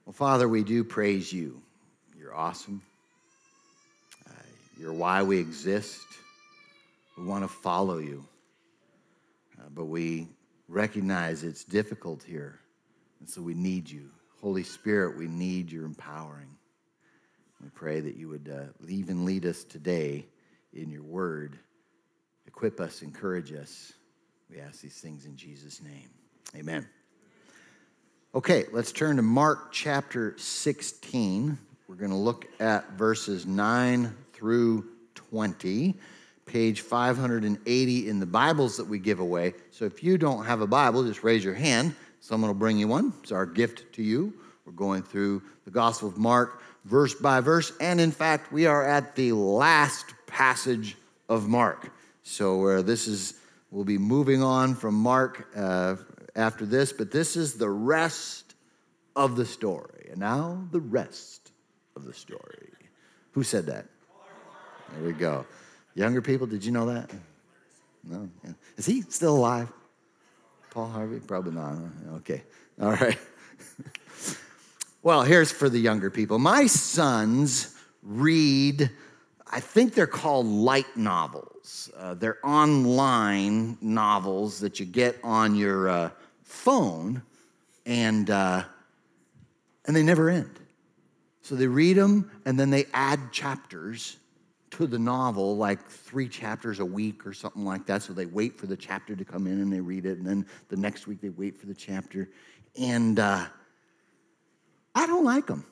Well, Father, we do praise you. You're awesome. You're why we exist. We want to follow you. But we recognize it's difficult here. And so we need you. Holy Spirit, we need your empowering. We pray that you would even lead us today in your word. Equip us, encourage us. We ask these things in Jesus' name. Amen. Okay, let's turn to Mark chapter 16. We're going to look at verses 9 through 20, page 580 in the Bibles that we give away. So if you don't have a Bible, just raise your hand. Someone will bring you one. It's our gift to you. We're going through the Gospel of Mark verse by verse, and in fact, we are at the last passage of Mark. So we'll be moving on from Mark after this, but this is the rest of the story. And now the rest of the story. Who said that? There we go. Younger people, did you know that? No? Yeah. Is he still alive? Paul Harvey? Probably not. Okay. All right. Well, here's for the younger people. My sons read, I think they're called light novels. They're online novels that you get on your phone, and they never end. So they read them, and then they add chapters to the novel, like 3 chapters a week or something like that. So they wait for the chapter to come in, and they read it, and then the next week they wait for the chapter. And I don't like them.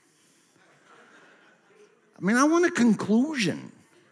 I mean, I want a conclusion.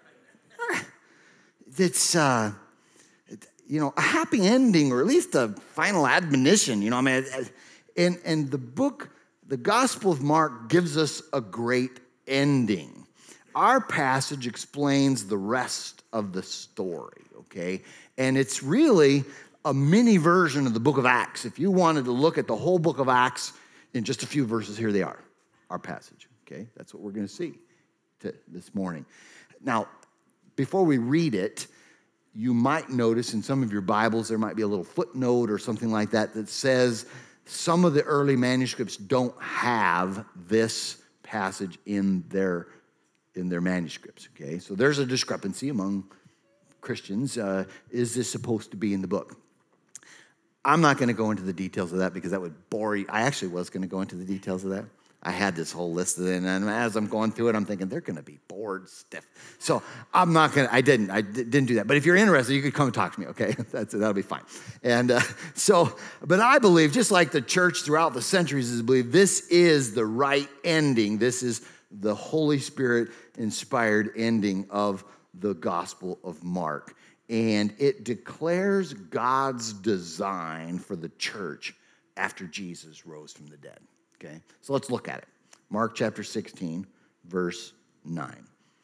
It's, a happy ending, or at least a final admonition. And the book, the Gospel of Mark, gives us a great ending. Our passage explains the rest of the story, okay? And it's really a mini version of the book of Acts. If you wanted to look at the whole book of Acts in just a few verses, here they are, our passage, okay? That's what we're going to see this morning. Now, before we read it, you might notice in some of your Bibles there might be a little footnote or something like that that says some of the early manuscripts don't have this passage in their manuscripts, okay? So there's a discrepancy among Christians. Is this supposed to be in the book? I'm not going to go into the details of that because that would bore you. I actually was going to go into the details of that. I had this whole list of it, and as I'm going through it, I'm thinking they're going to be bored stiff. So I'm not going to, I didn't do that. But if you're interested, you could come and talk to me, okay? That'll be fine. And but I believe, just like the church throughout the centuries has believed, this is the right ending. This is the Holy Spirit-inspired ending of the Gospel of Mark. And it declares God's design for the church after Jesus rose from the dead. Okay, so let's look at it. Mark chapter 16, verse 9.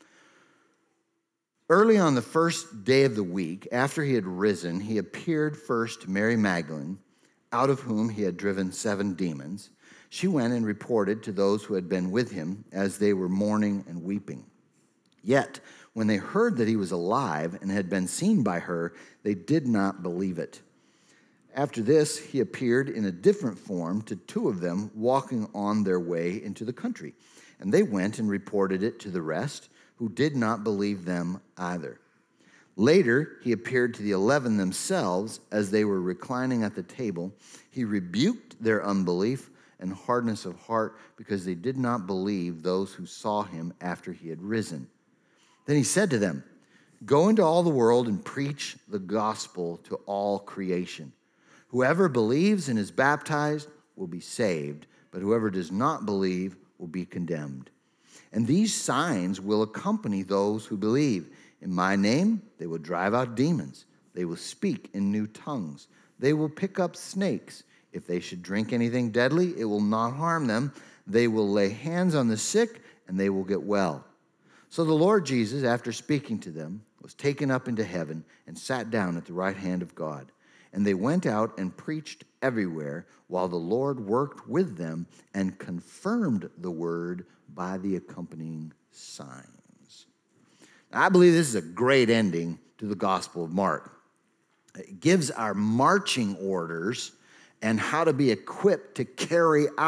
Early on the first day of the week, after he had risen, he appeared first to Mary Magdalene, out of whom he had driven 7 demons. She went and reported to those who had been with him as they were mourning and weeping. Yet, when they heard that he was alive and had been seen by her, they did not believe it. After this, he appeared in a different form to 2 of them walking on their way into the country. And they went and reported it to the rest, who did not believe them either. Later, he appeared to the 11 themselves as they were reclining at the table. He rebuked their unbelief and hardness of heart because they did not believe those who saw him after he had risen. Then he said to them, "Go into all the world and preach the gospel to all creation. Whoever believes and is baptized will be saved, but whoever does not believe will be condemned. And these signs will accompany those who believe. In my name, they will drive out demons. They will speak in new tongues. They will pick up snakes. If they should drink anything deadly, it will not harm them. They will lay hands on the sick, and they will get well." So the Lord Jesus, after speaking to them, was taken up into heaven and sat down at the right hand of God. And they went out and preached everywhere, while the Lord worked with them and confirmed the word by the accompanying signs. Now, I believe this is a great ending to the Gospel of Mark. It gives our marching orders and how to be equipped to carry out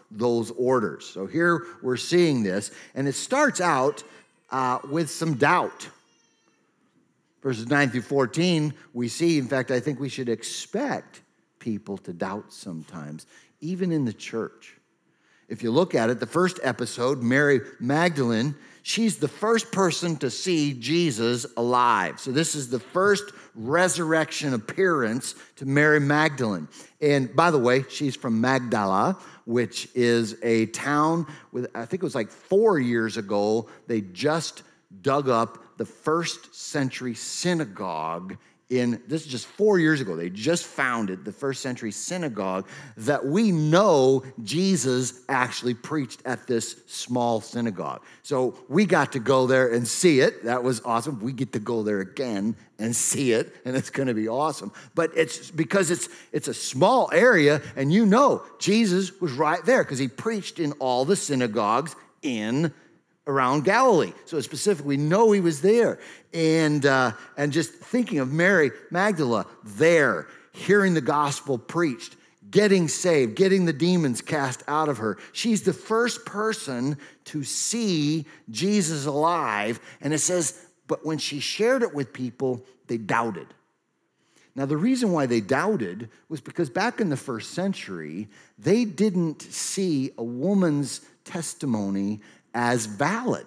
those orders. So here we're seeing this, and it starts out with some doubt. Verses 9 through 14, we see, in fact, I think we should expect people to doubt sometimes, even in the church. If you look at it, the first episode, Mary Magdalene, she's the first person to see Jesus alive. So this is the first resurrection appearance to Mary Magdalene. And by the way, she's from Magdala, which is a town with, I think it was like 4 years ago, they just dug up the first century synagogue this is just 4 years ago. They just founded the first century synagogue that we know Jesus actually preached at this small synagogue. So we got to go there and see it. That was awesome. We get to go there again and see it, and it's going to be awesome. But it's because it's a small area, and you know Jesus was right there because he preached in all the synagogues around Galilee. So specifically, we know he was there. And just thinking of Mary Magdalene there, hearing the gospel preached, getting saved, getting the demons cast out of her. She's the first person to see Jesus alive. And it says, but when she shared it with people, they doubted. Now, the reason why they doubted was because back in the first century, they didn't see a woman's testimony as valid.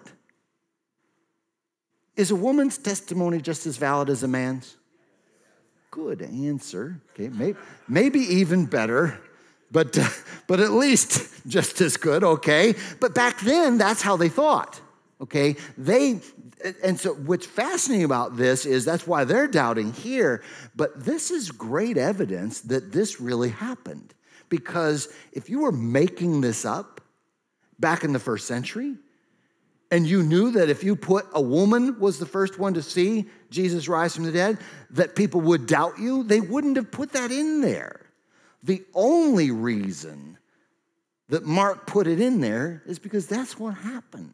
Is a woman's testimony just as valid as a man's? Good answer. Okay, maybe even better, but at least just as good. Okay, but back then that's how they thought. Okay, and so what's fascinating about this is that's why they're doubting here. But this is great evidence that this really happened, because if you were making this up back in the first century, and you knew that if you put a woman was the first one to see Jesus rise from the dead, that people would doubt you, they wouldn't have put that in there. The only reason that Mark put it in there is because that's what happened.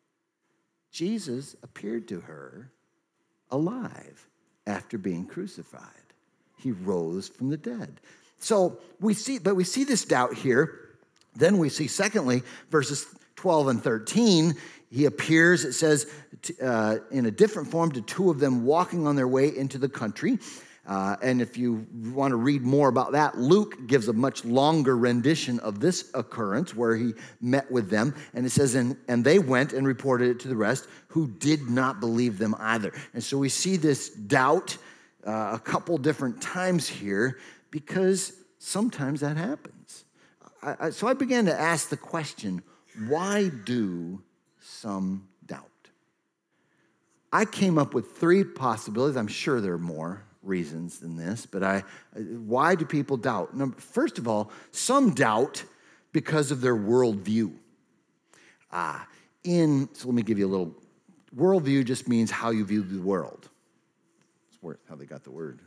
Jesus appeared to her alive after being crucified. He rose from the dead. So we see this doubt here. Then we see, secondly, verses 12 and 13, he appears, it says, in a different form to two of them walking on their way into the country. And if you want to read more about that, Luke gives a much longer rendition of this occurrence where he met with them. And it says, and they went and reported it to the rest who did not believe them either. And so we see this doubt a couple different times here because sometimes that happens. So I began to ask the question, why do some doubt? I came up with three possibilities. I'm sure there are more reasons than this, but why do people doubt? First of all, some doubt because of their worldview. So let me give you a little. Worldview just means how you view the world. It's how they got the word.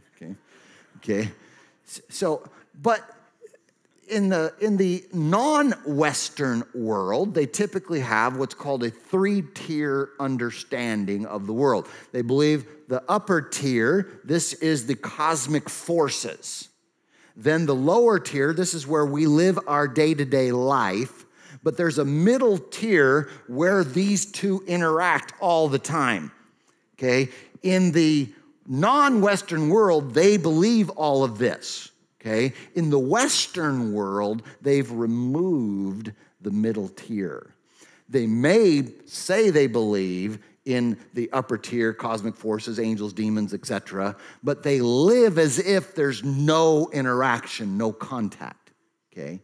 Okay. So, but in the non-Western world, they typically have what's called a three-tier understanding of the world. They believe the upper tier, this is the cosmic forces. Then the lower tier, this is where we live our day-to-day life. But there's a middle tier where these two interact all the time. Okay? In the non-Western world, they believe all of this. Okay, in the Western world, they've removed the middle tier. They may say they believe in the upper tier, cosmic forces, angels, demons, etc., but they live as if there's no interaction, no contact. Okay,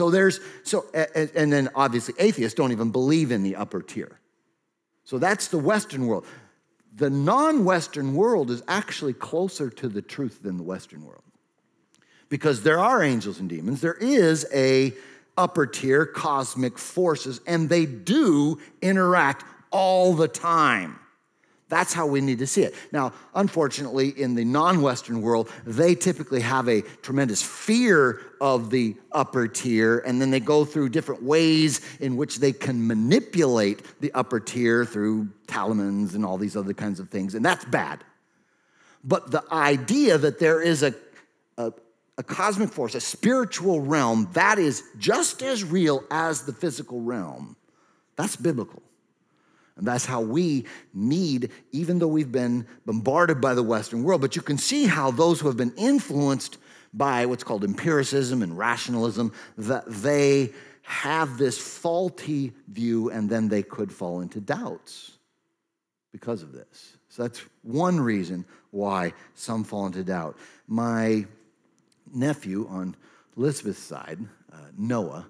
and then obviously atheists don't even believe in the upper tier. So that's the Western world. The non-Western world is actually closer to the truth than the Western world. Because there are angels and demons, there is a upper tier, cosmic forces, and they do interact all the time. That's how we need to see it. Now, unfortunately, in the non-Western world, they typically have a tremendous fear of the upper tier, and then they go through different ways in which they can manipulate the upper tier through talismans and all these other kinds of things, and that's bad. But the idea that there is a a cosmic force, a spiritual realm that is just as real as the physical realm. That's biblical. And that's how we need, even though we've been bombarded by the Western world, but you can see how those who have been influenced by what's called empiricism and rationalism, that they have this faulty view and then they could fall into doubts because of this. So that's one reason why some fall into doubt. My nephew on Elizabeth's side, Noah,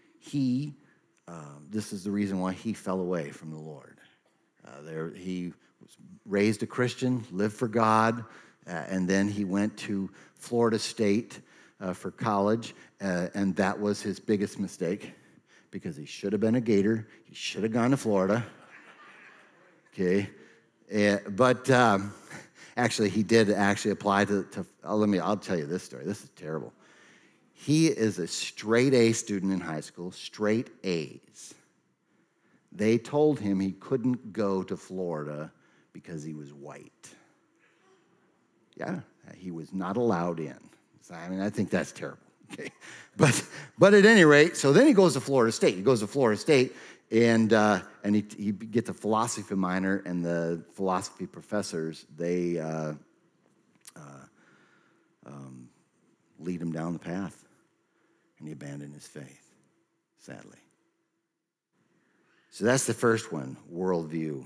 this is the reason why he fell away from the Lord. He was raised a Christian, lived for God, and then he went to Florida State for college, and that was his biggest mistake because he should have been a Gator. He should have gone to Florida. Okay, but actually, he did actually apply to I'll tell you this story. This is terrible. He is a straight A student in high school, straight A's. They told him he couldn't go to Florida because he was white. Yeah, he was not allowed in. So, I mean, I think that's terrible. Okay, but at any rate, so then he goes to Florida State. He goes to Florida State, and he gets a philosophy minor, and the philosophy professors, they lead him down the path, and he abandoned his faith, sadly. So that's the first one, worldview.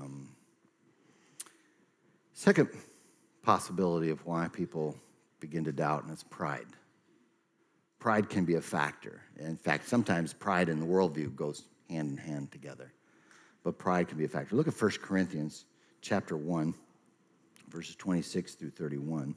Second possibility of why people begin to doubt, and it's pride. Pride can be a factor. In fact, sometimes pride and the worldview goes hand in hand together. But pride can be a factor. Look at 1 Corinthians chapter 1, verses 26 through 31.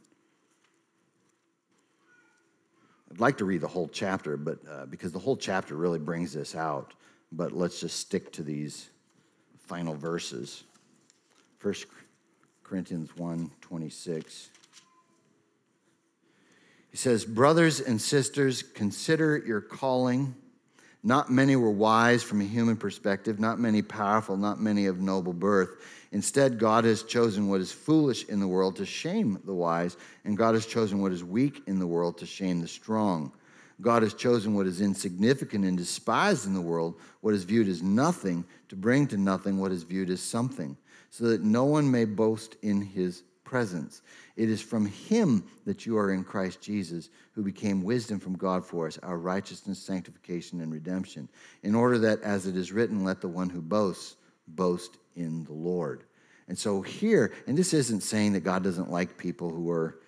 I'd like to read the whole chapter, but because the whole chapter really brings this out. But let's just stick to these final verses. 1 Corinthians 1:26. He says, "Brothers and sisters, consider your calling. Not many were wise from a human perspective, not many powerful, not many of noble birth. Instead, God has chosen what is foolish in the world to shame the wise, and God has chosen what is weak in the world to shame the strong. God has chosen what is insignificant and despised in the world, what is viewed as nothing, to bring to nothing what is viewed as something, so that no one may boast in his presence. It is from him that you are in Christ Jesus, who became wisdom from God for us, our righteousness, sanctification, and redemption, in order that, as it is written, let the one who boasts, boast in the Lord." And so here, and this isn't saying that God doesn't like people who are,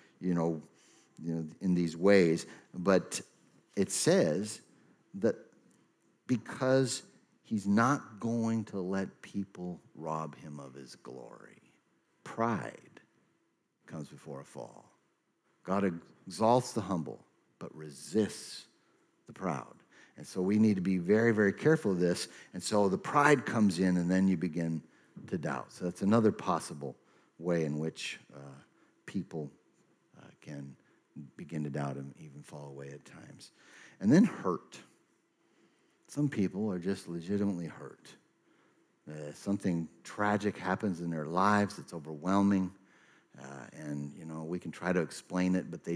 in these ways, but it says that because he's not going to let people rob him of his glory. Pride comes before a fall. God exalts the humble, but resists the proud. And so we need to be very, very careful of this. And so the pride comes in, and then you begin to doubt. So that's another possible way in which people can begin to doubt and even fall away at times. And then hurt. Some people are just legitimately hurt. Something tragic happens in their lives. It's overwhelming. And we can try to explain it, but they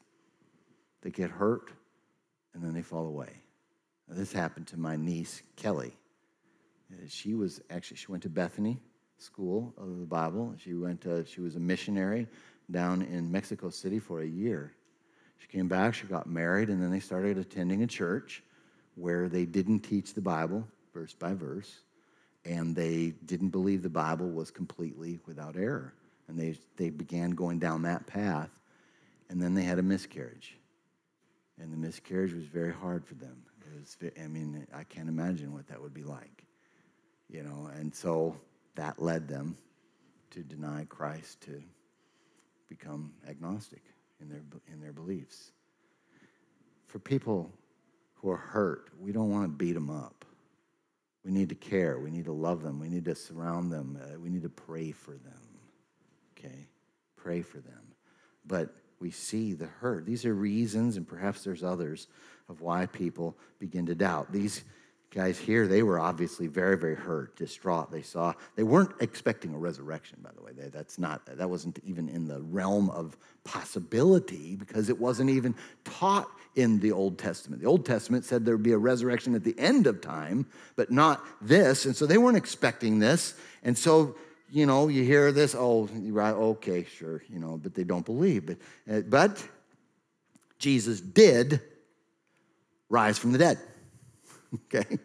get hurt, and then they fall away. Now, this happened to my niece, Kelly. She went to Bethany School of the Bible. She was a missionary down in Mexico City for a year. She came back, she got married, and then they started attending a church where they didn't teach the Bible verse by verse, and they didn't believe the Bible was completely without error. And they began going down that path, and then they had a miscarriage. And the miscarriage was very hard for them. I can't imagine what that would be like. And so that led them to deny Christ, to become agnostic in their beliefs. For people who are hurt, we don't want to beat them up. We need to care. We need to love them. We need to surround them. We need to pray for them. Okay? Pray for them. But we see the hurt. These are reasons, and perhaps there's others, of why people begin to doubt. These Guys, here they were obviously very, very hurt, distraught. They weren't expecting a resurrection, by the way. That wasn't even in the realm of possibility because it wasn't even taught in the Old Testament. The Old Testament said there would be a resurrection at the end of time, but not this. And so they weren't expecting this. And so, you hear this, oh, right, okay, sure, but they don't believe. But Jesus did rise from the dead. Okay?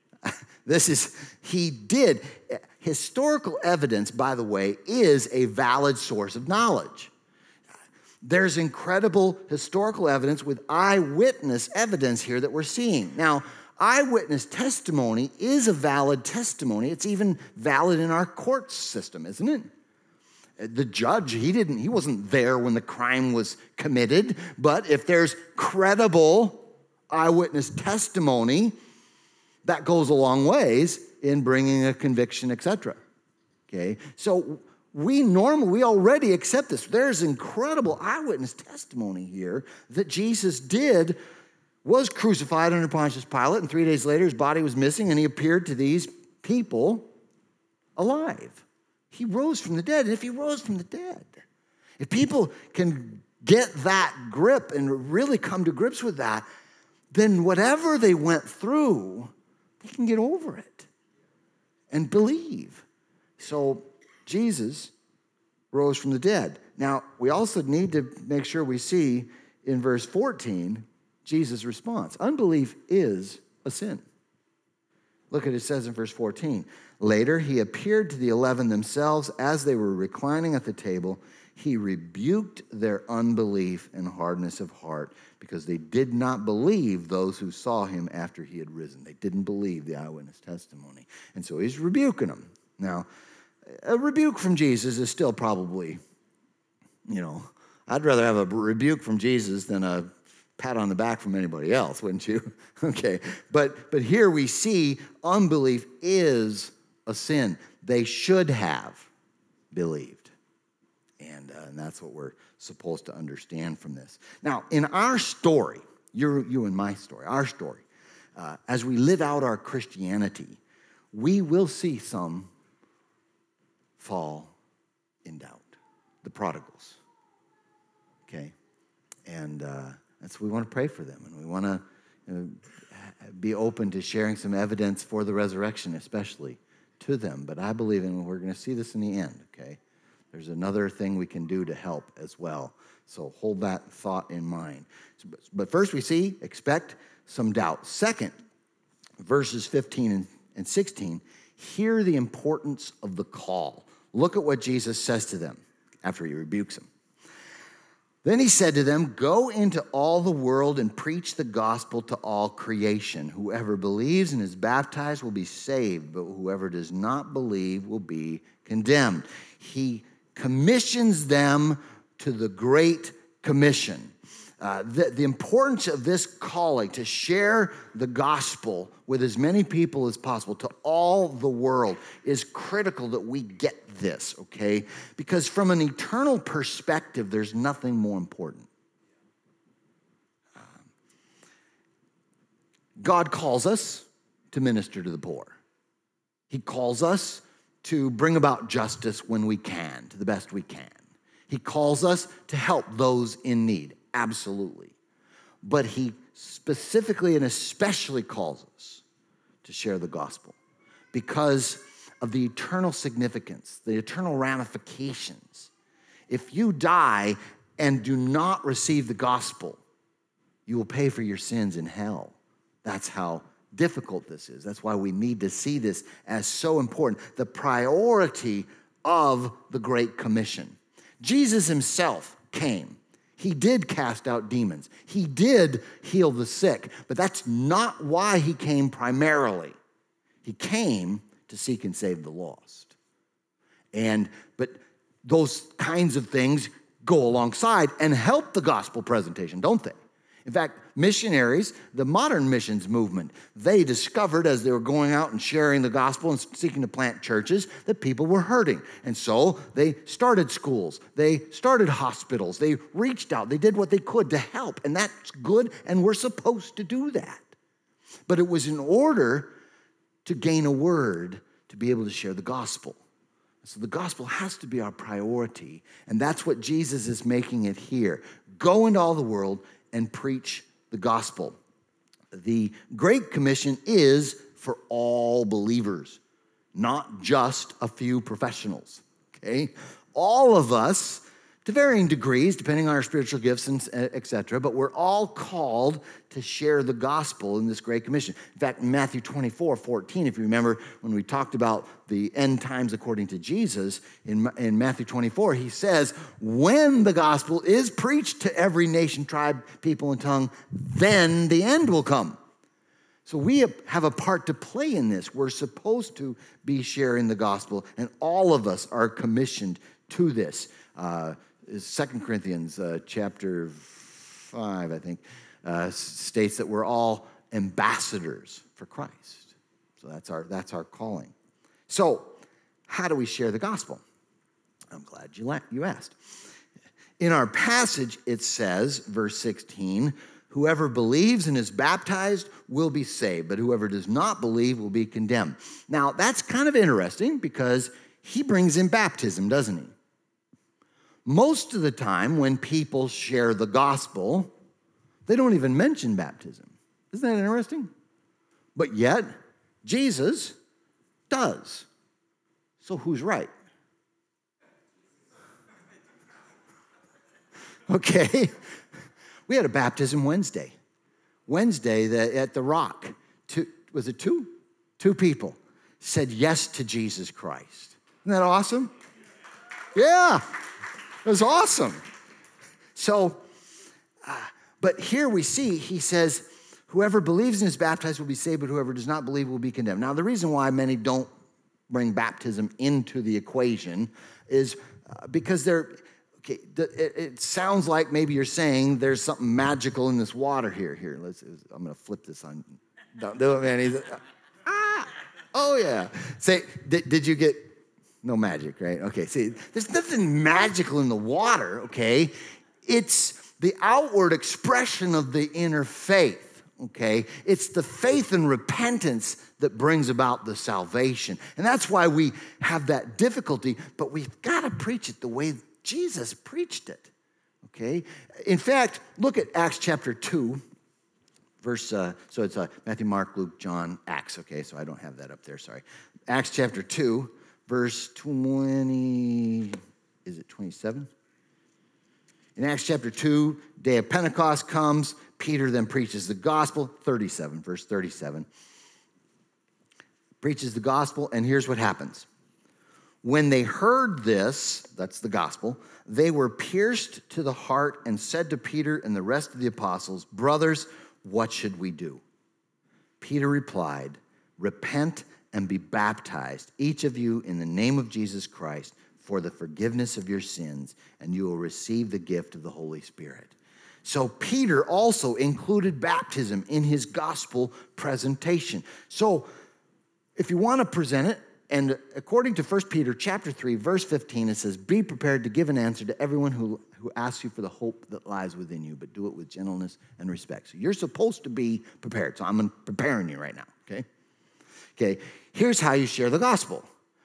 He did. Historical evidence, by the way, is a valid source of knowledge. There's incredible historical evidence with eyewitness evidence here that we're seeing. Now, eyewitness testimony is a valid testimony. It's even valid in our court system, isn't it? The judge, he wasn't there when the crime was committed, but if there's credible eyewitness testimony, that goes a long ways in bringing a conviction, etc. Okay? So we already accept this. There's incredible eyewitness testimony here that Jesus was crucified under Pontius Pilate, and 3 days later his body was missing, and he appeared to these people alive. He rose from the dead, and if he rose from the dead, if people can get that grip and really come to grips with that, then whatever they went through, they can get over it and believe. So Jesus rose from the dead. Now, we also need to make sure we see in verse 14 Jesus' response. Unbelief is a sin. Look at it says in verse 14. Later, he appeared to the 11 themselves as they were reclining at the table. He rebuked their unbelief and hardness of heart because they did not believe those who saw him after he had risen. They didn't believe the eyewitness testimony. And so he's rebuking them. Now, a rebuke from Jesus is still probably, I'd rather have a rebuke from Jesus than a pat on the back from anybody else, wouldn't you? Okay. But here we see unbelief is a sin. They should have believed. And that's what we're supposed to understand from this. Now, in our story, you and my story, our story, as we live out our Christianity, we will see some fall in doubt, the prodigals, okay? And we want to pray for them, and we want to be open to sharing some evidence for the resurrection, especially to them. But I believe we're going to see this in the end, okay? There's another thing we can do to help as well. So hold that thought in mind. But first we expect some doubt. Second, verses 15 and 16, hear the importance of the call. Look at what Jesus says to them after he rebukes them. Then he said to them, go into all the world and preach the gospel to all creation. Whoever believes and is baptized will be saved, but whoever does not believe will be condemned. He commissions them to the Great Commission. The importance of this calling to share the gospel with as many people as possible to all the world is critical that we get this, okay? Because from an eternal perspective, there's nothing more important. God calls us to minister to the poor. He calls us to bring about justice when we can, to the best we can. He calls us to help those in need, absolutely. But he specifically and especially calls us to share the gospel because of the eternal significance, the eternal ramifications. If you die and do not receive the gospel, you will pay for your sins in hell. That's how difficult this is. That's why we need to see this as so important. The priority of the Great Commission. Jesus himself came. He did cast out demons. He did heal the sick. But that's not why he came primarily. He came to seek and save the lost. But those kinds of things go alongside and help the gospel presentation, don't they? In fact, missionaries, the modern missions movement, they discovered as they were going out and sharing the gospel and seeking to plant churches that people were hurting. And so they started schools, they started hospitals, they reached out, they did what they could to help. And that's good, and we're supposed to do that. But it was in order to gain a word to be able to share the gospel. So the gospel has to be our priority, and that's what Jesus is making it here. Go into all the world and preach the gospel. The Great Commission is for all believers, not just a few professionals, okay? All of us, to varying degrees, depending on our spiritual gifts, and et cetera, but we're all called to share the gospel in this Great Commission. In fact, in Matthew 24:14, if you remember when we talked about the end times according to Jesus, in Matthew 24, he says, when the gospel is preached to every nation, tribe, people, and tongue, then the end will come. So we have a part to play in this. We're supposed to be sharing the gospel, and all of us are commissioned to this. 2 Corinthians chapter 5, I think, states that we're all ambassadors for Christ. So that's our calling. So how do we share the gospel? I'm glad you asked. In our passage, it says, verse 16, whoever believes and is baptized will be saved, but whoever does not believe will be condemned. Now, that's kind of interesting because he brings in baptism, doesn't he? Most of the time when people share the gospel, they don't even mention baptism. Isn't that interesting? But yet, Jesus does. So who's right? Okay. We had a baptism Wednesday. At the Rock. Was it two? Two people said yes to Jesus Christ. Isn't that awesome? Yeah. It was awesome. So, but here we see, he says, whoever believes and is baptized will be saved, but whoever does not believe will be condemned. Now, the reason why many don't bring baptism into the equation is because it sounds like maybe you're saying there's something magical in this water here. I'm going to flip this on. Don't do it, man. Oh, yeah. Say, did you get... No magic, right? Okay, see, there's nothing magical in the water, okay? It's the outward expression of the inner faith, okay? It's the faith and repentance that brings about the salvation. And that's why we have that difficulty, but we've got to preach it the way Jesus preached it, okay? In fact, look at Acts chapter 2, so it's Matthew, Mark, Luke, John, Acts, okay? So I don't have that up there, sorry. Acts chapter 2. Verse 20, is it 27? In Acts chapter 2, day of Pentecost comes. Peter then preaches the gospel. 37, verse 37. Preaches the gospel, and here's what happens. When they heard this, that's the gospel, they were pierced to the heart and said to Peter and the rest of the apostles, brothers, what should we do? Peter replied, repent and be baptized, each of you, in the name of Jesus Christ, for the forgiveness of your sins, and you will receive the gift of the Holy Spirit. So Peter also included baptism in his gospel presentation. So if you want to present it, and according to 1 Peter chapter 3, verse 15, it says, be prepared to give an answer to everyone who asks you for the hope that lies within you, but do it with gentleness and respect. So you're supposed to be prepared. So I'm preparing you right now, okay? Okay, here's how you share the gospel.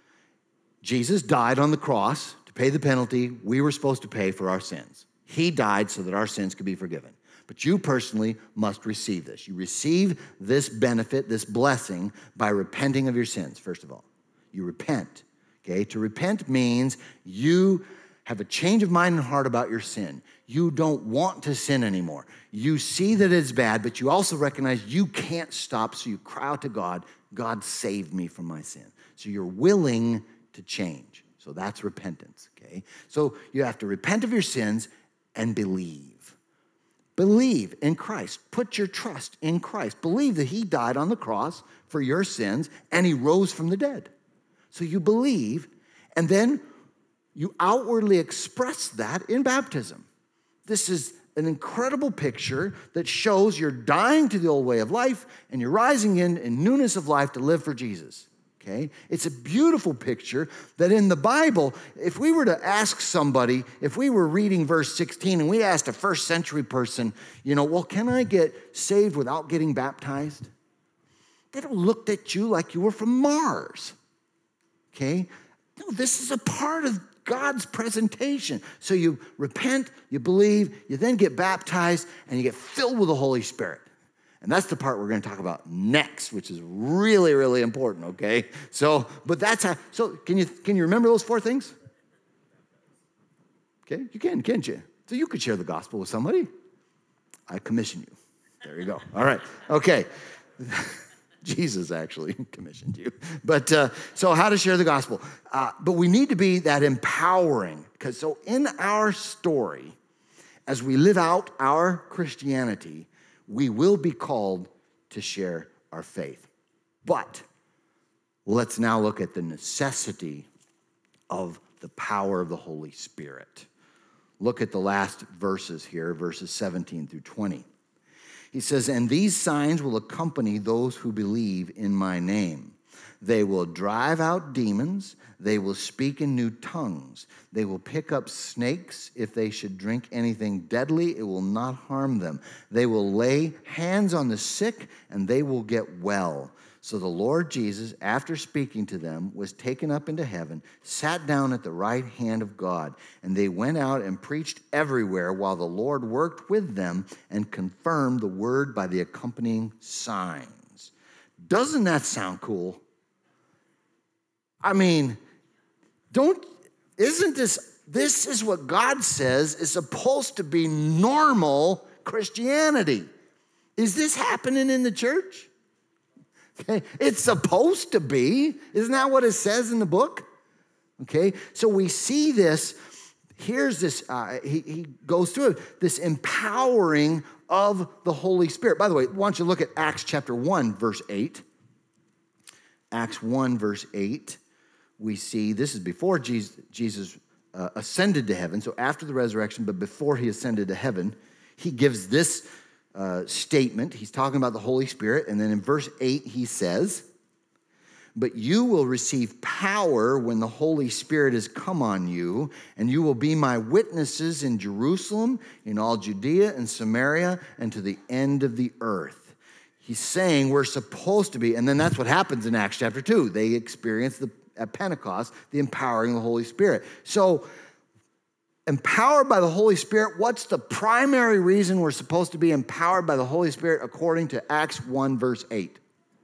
Jesus died on the cross to pay the penalty we were supposed to pay for our sins. He died so that our sins could be forgiven. But you personally must receive this. You receive this benefit, this blessing, by repenting of your sins, first of all. You repent, okay? To repent means you have a change of mind and heart about your sin. You don't want to sin anymore. You see that it's bad, but you also recognize you can't stop, so you cry out to God, God saved me from my sin. So you're willing to change. So that's repentance, okay? So you have to repent of your sins and believe. Believe in Christ. Put your trust in Christ. Believe that he died on the cross for your sins and he rose from the dead. So you believe, and then you outwardly express that in baptism. This is an incredible picture that shows you're dying to the old way of life and you're rising in newness of life to live for Jesus, okay? It's a beautiful picture that in the Bible, if we were to ask somebody, if we were reading verse 16 and we asked a first century person, well, can I get saved without getting baptized? they don't look at you like you were from Mars. Okay? No, this is a part of God's presentation. So you repent, you believe, you then get baptized, and you get filled with the Holy Spirit. And that's the part we're going to talk about next, which is really, really important, okay? So, but that's how, so can you remember those 4 things? Okay, you can, can't you? So you could share the gospel with somebody. I commission you. There you go. All right, okay. Jesus actually commissioned you. But so how to share the gospel. But we need to be that empowering, because so in our story, as we live out our Christianity, we will be called to share our faith. But let's now look at the necessity of the power of the Holy Spirit. Look at the last verses here, verses 17 through 20. He says, and these signs will accompany those who believe in my name. They will drive out demons. They will speak in new tongues. They will pick up snakes. If they should drink anything deadly, it will not harm them. They will lay hands on the sick, and they will get well. So the Lord Jesus, after speaking to them, was taken up into heaven, sat down at the right hand of God, and they went out and preached everywhere while the Lord worked with them and confirmed the word by the accompanying signs. Doesn't that sound cool? I mean, isn't this is what God says is supposed to be normal Christianity. Is this happening in the church? Okay, it's supposed to be. Isn't that what it says in the book? Okay, so we see this. Here's this, he goes through it, this empowering of the Holy Spirit. By the way, why don't you look at Acts chapter 1, verse 8. Acts 1, verse 8. We see, this is before Jesus ascended to heaven, so after the resurrection, but before he ascended to heaven, he gives this statement. He's talking about the Holy Spirit, and then in verse 8 he says, but you will receive power when the Holy Spirit has come on you, and you will be my witnesses in Jerusalem, in all Judea and Samaria, and to the end of the earth. He's saying we're supposed to be, and then that's what happens in Acts chapter 2. They experience at Pentecost, the empowering of the Holy Spirit. So, empowered by the Holy Spirit, what's the primary reason we're supposed to be empowered by the Holy Spirit according to Acts 1, verse 8?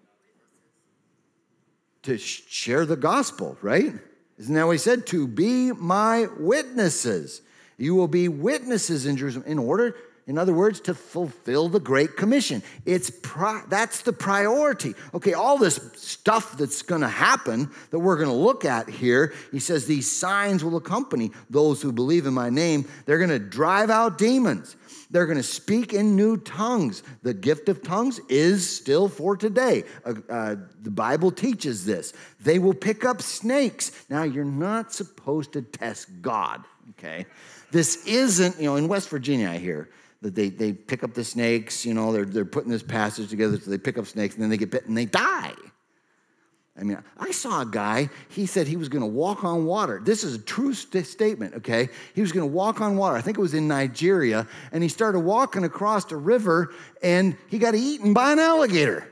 To share the gospel, right? Isn't that what he said? To be my witnesses. You will be witnesses in Jerusalem in other words, to fulfill the Great Commission. That's the priority. Okay, all this stuff that's going to happen that we're going to look at here, he says these signs will accompany those who believe in my name. They're going to drive out demons. They're going to speak in new tongues. The gift of tongues is still for today. The Bible teaches this. They will pick up snakes. Now, you're not supposed to test God, okay? This isn't, in West Virginia, I hear, that they pick up the snakes, they're putting this passage together, so they pick up snakes, and then they get bit and they die. I mean, I saw a guy, he said he was going to walk on water. This is a true statement, okay? He was going to walk on water. I think it was in Nigeria, and he started walking across a river, and he got eaten by an alligator.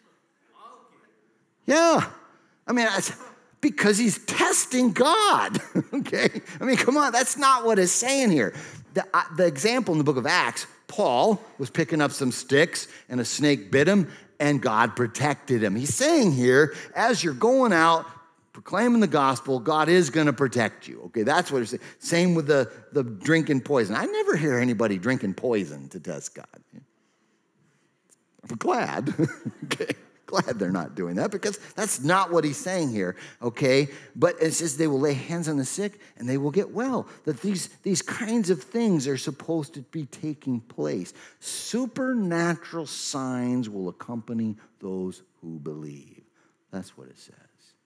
Yeah. I mean, because he's testing God, okay? I mean, come on, that's not what it's saying here. The example in the book of Acts, Paul was picking up some sticks and a snake bit him and God protected him. He's saying here, as you're going out proclaiming the gospel, God is going to protect you. Okay, that's what he's saying. Same with the drinking poison. I never hear anybody drinking poison to test God. I'm glad. Okay. Glad they're not doing that because that's not what he's saying here, okay? But it says they will lay hands on the sick and they will get well. That these kinds of things are supposed to be taking place. Supernatural signs will accompany those who believe. That's what it says.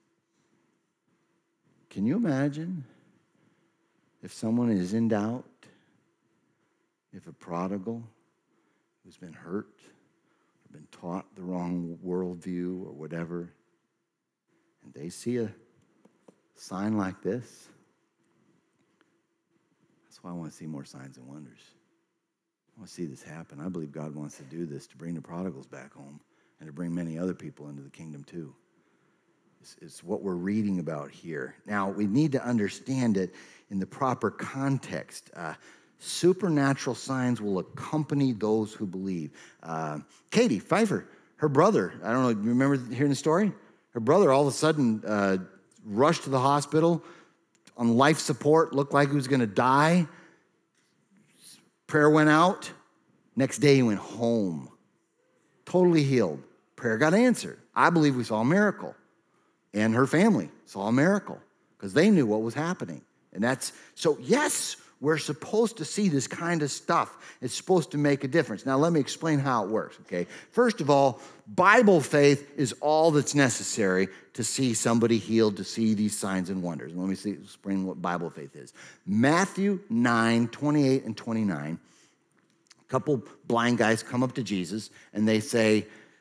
Can you imagine if someone is in doubt, if a prodigal who's been hurt, been taught the wrong worldview or whatever, and they see a sign like this? That's why I want to see more signs and wonders. I want to see this happen. I believe God wants to do this to bring the prodigals back home. And and to bring many other people into the kingdom too. It's what we're reading about here. Now, we need to understand it in the proper context. Supernatural signs will accompany those who believe. Katie Pfeiffer, her brother, I don't know, you remember hearing the story? Her brother all of a sudden rushed to the hospital on life support, looked like he was going to die. Prayer went out. Next day he went home, totally healed. Prayer got answered. I believe we saw a miracle. And her family saw a miracle because they knew what was happening. And so yes, we're supposed to see this kind of stuff. It's supposed to make a difference. Now, let me explain how it works, okay? First of all, Bible faith is all that's necessary to see somebody healed, to see these signs and wonders. And let me explain what Bible faith is. Matthew 9, 28 and 29, a couple blind guys come up to Jesus, and they say,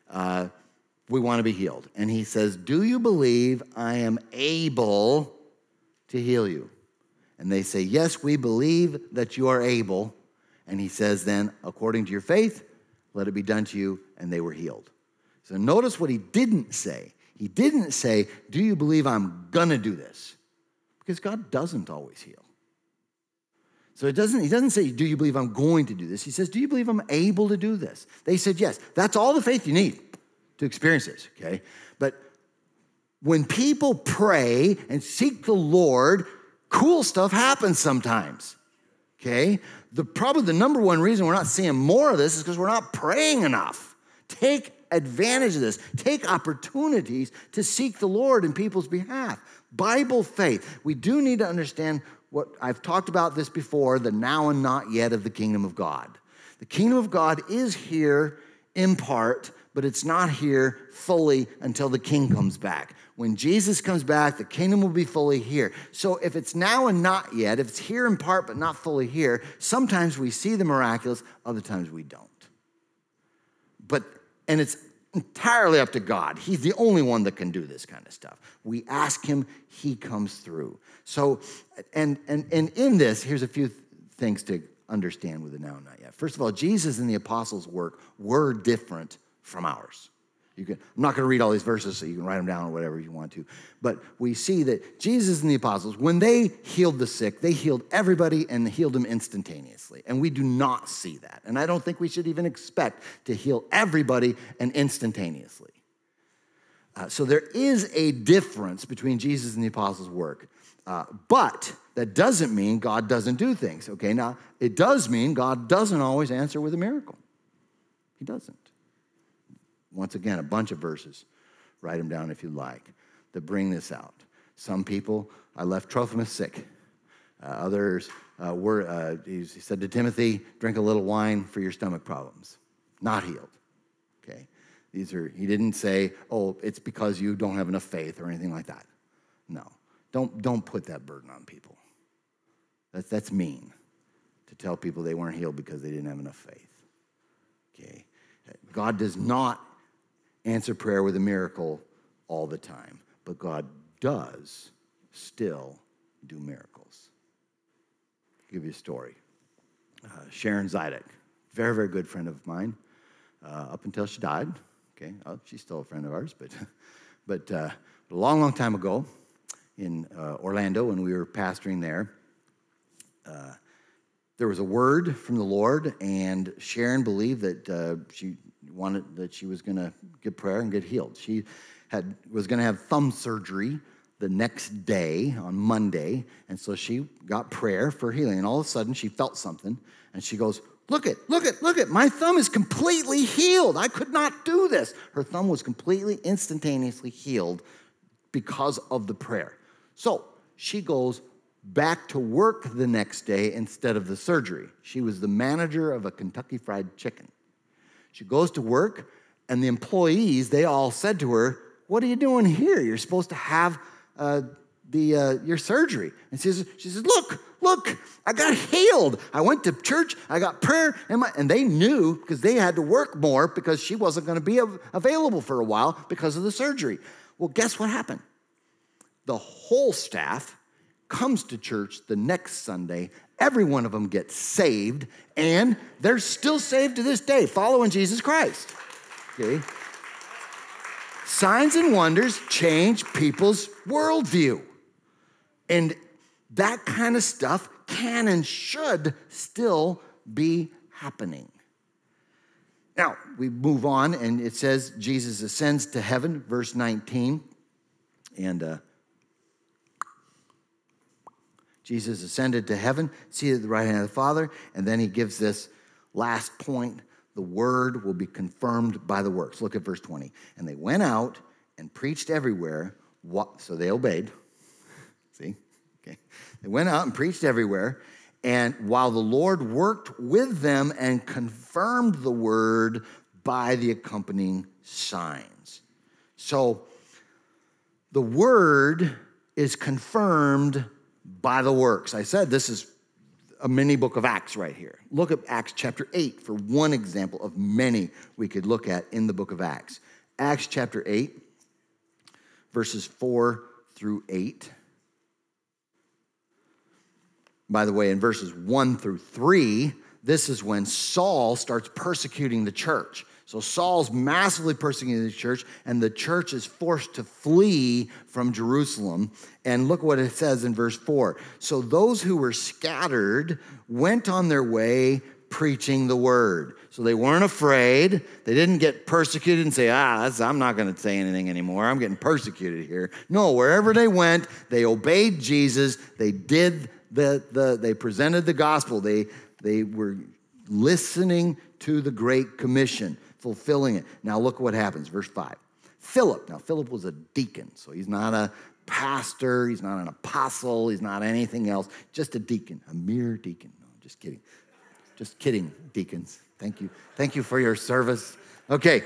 we want to be healed. And he says, do you believe I am able to heal you? And they say, yes, we believe that you are able. And he says then, according to your faith, let it be done to you. And they were healed. So notice what he didn't say. He didn't say, do you believe I'm going to do this? Because God doesn't always heal. So he doesn't say, do you believe I'm going to do this? He says, do you believe I'm able to do this? They said, yes. That's all the faith you need to experience this, okay? But when people pray and seek the Lord, cool stuff happens sometimes, okay? Probably the number one reason we're not seeing more of this is because we're not praying enough. Take advantage of this. Take opportunities to seek the Lord in people's behalf. Bible faith. We do need to understand what I've talked about this before, the now and not yet of the kingdom of God. The kingdom of God is here in part, but it's not here fully until the king comes back. When Jesus comes back, the kingdom will be fully here. So if it's now and not yet, if it's here in part but not fully here, sometimes we see the miraculous, other times we don't. And it's entirely up to God. He's the only one that can do this kind of stuff. We ask him, he comes through. So, and in this, here's a few things to understand with the now and not yet. First of all, Jesus and the apostles' work were different from ours. I'm not going to read all these verses, so you can write them down or whatever you want to. But we see that Jesus and the apostles, when they healed the sick, they healed everybody and healed them instantaneously. And we do not see that. And I don't think we should even expect to heal everybody and instantaneously. So there is a difference between Jesus and the apostles' work. But that doesn't mean God doesn't do things. Okay, now it does mean God doesn't always answer with a miracle. He doesn't. Once again, a bunch of verses. Write them down if you like, that bring this out. Some people, I left Trophimus sick. Others he said to Timothy, drink a little wine for your stomach problems. Not healed. Okay? He didn't say, oh, it's because you don't have enough faith or anything like that. No. Don't put that burden on people. That's mean to tell people they weren't healed because they didn't have enough faith. Okay? God does not answer prayer with a miracle all the time, but God does still do miracles. I'll give you a story. Sharon Zidek, very, very good friend of mine, up until she died. Okay, she's still a friend of ours, but a long, long time ago in Orlando when we were pastoring there, there was a word from the Lord, and Sharon believed that she was going to get prayer and get healed. She was going to have thumb surgery the next day on Monday, and so she got prayer for healing. And all of a sudden, she felt something, and she goes, look it, my thumb is completely healed. I could not do this. Her thumb was completely, instantaneously healed because of the prayer. So she goes back to work the next day instead of the surgery. She was the manager of a Kentucky Fried Chicken. She goes to work, and the employees, they all said to her, what are you doing here? You're supposed to have your surgery. And she says, look, I got healed. I went to church, I got prayer, and they knew because they had to work more because she wasn't going to be available for a while because of the surgery. Well, guess what happened? The whole staff comes to church the next Sunday. Every one of them gets saved, and they're still saved to this day, following Jesus Christ. Okay? Signs and wonders change people's worldview. And that kind of stuff can and should still be happening. Now, we move on, and it says Jesus ascends to heaven, verse 19. And Jesus ascended to heaven, seated at the right hand of the Father, and then he gives this last point. The word will be confirmed by the works. Look at verse 20. And they went out and preached everywhere. So they obeyed. See? Okay. They went out and preached everywhere. And while the Lord worked with them and confirmed the word by the accompanying signs. So the word is confirmed by the works. I said this is a mini book of Acts right here. Look at Acts chapter 8 for one example of many we could look at in the book of Acts. Acts chapter 8, verses 4 through 8. By the way, in verses 1 through 3, this is when Saul starts persecuting the church. So Saul's massively persecuting the church, and the church is forced to flee from Jerusalem. And look what it says in verse 4. So those who were scattered went on their way preaching the word. So they weren't afraid. They didn't get persecuted and say, I'm not going to say anything anymore. I'm getting persecuted here. No, wherever they went, they obeyed Jesus. They did they presented the gospel. They were listening to the Great Commission, fulfilling it. Now look what happens, verse 5. Philip was a deacon, so he's not a pastor, he's not an apostle, he's not anything else, just a deacon, a mere deacon. No, I'm just kidding. Just kidding, deacons. Thank you. Thank you for your service. Okay.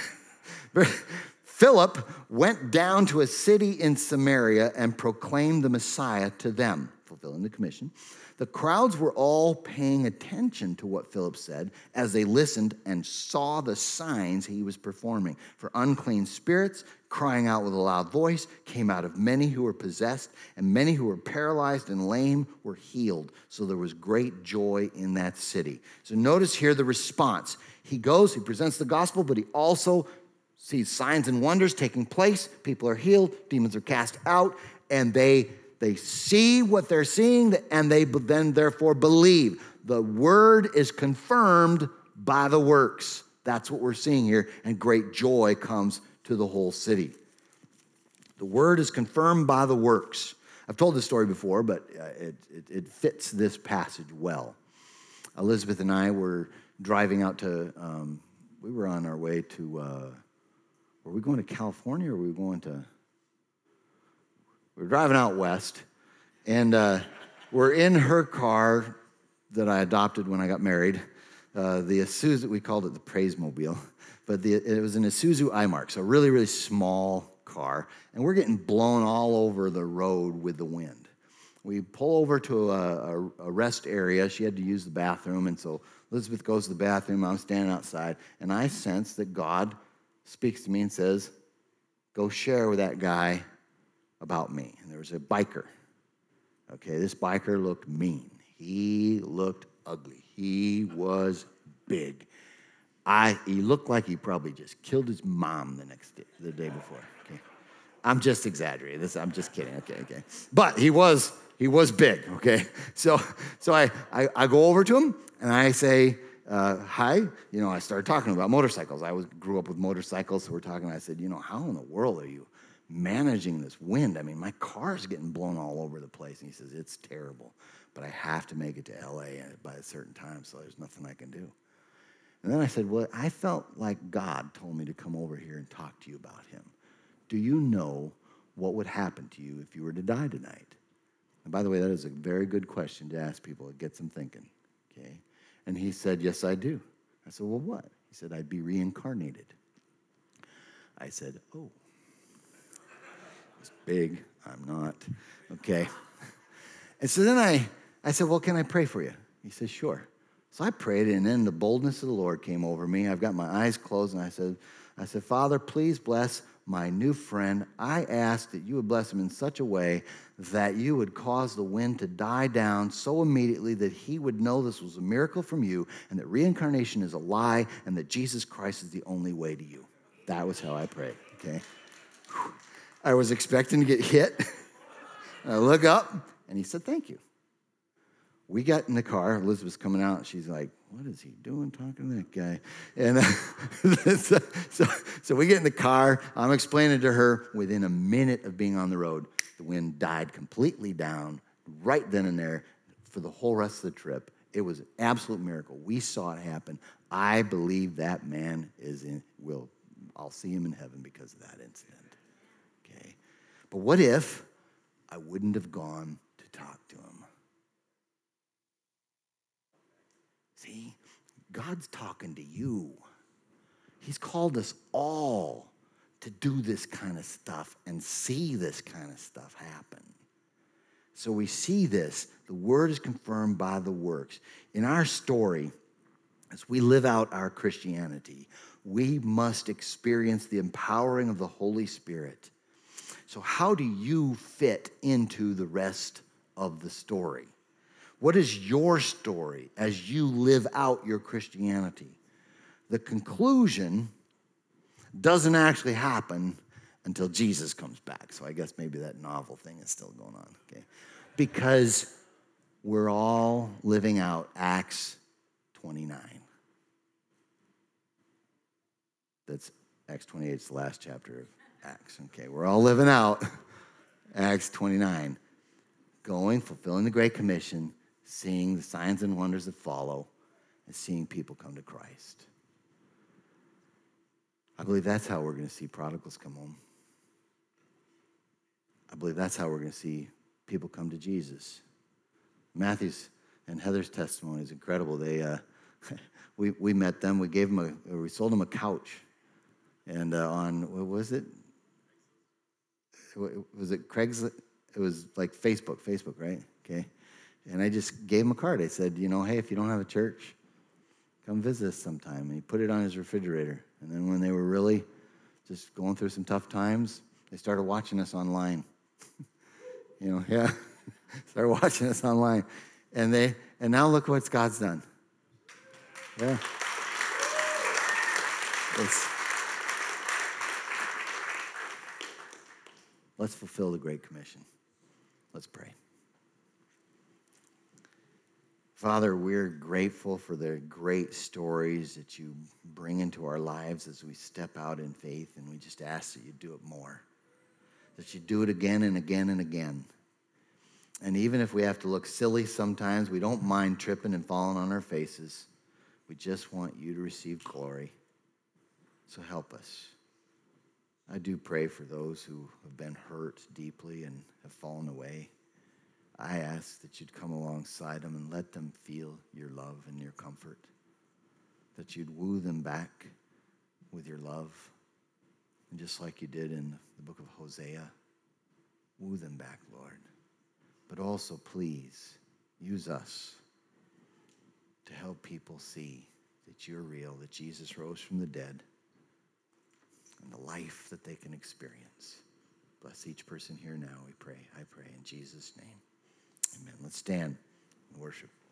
Philip went down to a city in Samaria and proclaimed the Messiah to them, fulfilling the commission. The crowds were all paying attention to what Philip said as they listened and saw the signs he was performing. For unclean spirits, crying out with a loud voice, came out of many who were possessed, and many who were paralyzed and lame were healed. So there was great joy in that city. So notice here the response. He goes, he presents the gospel, but he also sees signs and wonders taking place. People are healed, demons are cast out, and they see what they're seeing, and they then therefore believe. The word is confirmed by the works. That's what we're seeing here, and great joy comes to the whole city. The word is confirmed by the works. I've told this story before, but it fits this passage well. Elizabeth and I were driving out to, we were on our way to, were we going to California or were we going to... We're driving out west, and we're in her car that I adopted when I got married. The Isuzu, we called it the Praise-Mobile, but it was an Isuzu iMark, so a really, really small car. And we're getting blown all over the road with the wind. We pull over to a rest area. She had to use the bathroom, and so Elizabeth goes to the bathroom. I'm standing outside, and I sense that God speaks to me and says, go share with that guy about me. And there was a biker. Okay, this biker looked mean. He looked ugly. He was big. He looked like he probably just killed his mom the day before. Okay, I'm just exaggerating this. I'm just kidding. Okay. But he was big. Okay, so I go over to him and I say, hi. I started talking about motorcycles. I grew up with motorcycles, so we're talking. I said, how in the world are you managing this wind? I mean, my car's getting blown all over the place. And he says, it's terrible, but I have to make it to LA by a certain time, so there's nothing I can do. And then I said, well, I felt like God told me to come over here and talk to you about him. Do you know what would happen to you if you were to die tonight? And by the way, that is a very good question to ask people. It gets them thinking, okay? And he said, yes, I do. I said, well, what? He said, I'd be reincarnated. I said, oh. It's big. I'm not. Okay. And so then I said, well, can I pray for you? He said, sure. So I prayed, and then the boldness of the Lord came over me. I've got my eyes closed, and I said, Father, please bless my new friend. I ask that you would bless him in such a way that you would cause the wind to die down so immediately that he would know this was a miracle from you and that reincarnation is a lie and that Jesus Christ is the only way to you. That was how I prayed. okay? I was expecting to get hit. I look up, and he said, thank you. We got in the car. Elizabeth's coming out. She's like, what is he doing talking to that guy? And so we get in the car. I'm explaining to her within a minute of being on the road, the wind died completely down right then and there for the whole rest of the trip. It was an absolute miracle. We saw it happen. I believe that man I'll see him in heaven because of that incident. Okay. But what if I wouldn't have gone to talk to him? See, God's talking to you. He's called us all to do this kind of stuff and see this kind of stuff happen. So we see this. The word is confirmed by the works. In our story, as we live out our Christianity, we must experience the empowering of the Holy Spirit. So how do you fit into the rest of the story? What is your story as you live out your Christianity? The conclusion doesn't actually happen until Jesus comes back. So I guess maybe that novel thing is still going on, okay? Because we're all living out Acts 29. That's Acts 28, it's the last chapter of Acts. Okay, we're all living out Acts 29. Going, fulfilling the Great Commission, seeing the signs and wonders that follow, and seeing people come to Christ. I believe that's how we're going to see prodigals come home. I believe that's how we're going to see people come to Jesus. Matthew's and Heather's testimony is incredible. We met them. We sold them a couch, and on what was it? Was it Craigslist? It was like Facebook, right? Okay. And I just gave him a card. I said, hey, if you don't have a church, come visit us sometime. And he put it on his refrigerator. And then when they were really just going through some tough times, they started watching us online. Started watching us online. And now look what God's done. Yeah. Let's fulfill the Great Commission. Let's pray. Father, we're grateful for the great stories that you bring into our lives as we step out in faith, and we just ask that you do it more, that you do it again and again and again. And even if we have to look silly sometimes, we don't mind tripping and falling on our faces. We just want you to receive glory. So help us. I do pray for those who have been hurt deeply and have fallen away. I ask that you'd come alongside them and let them feel your love and your comfort, that you'd woo them back with your love. And just like you did in the book of Hosea, woo them back, Lord. But also, please, use us to help people see that you're real, that Jesus rose from the dead, and the life that they can experience. Bless each person here now, we pray. I pray in Jesus' name. Amen. Let's stand and worship.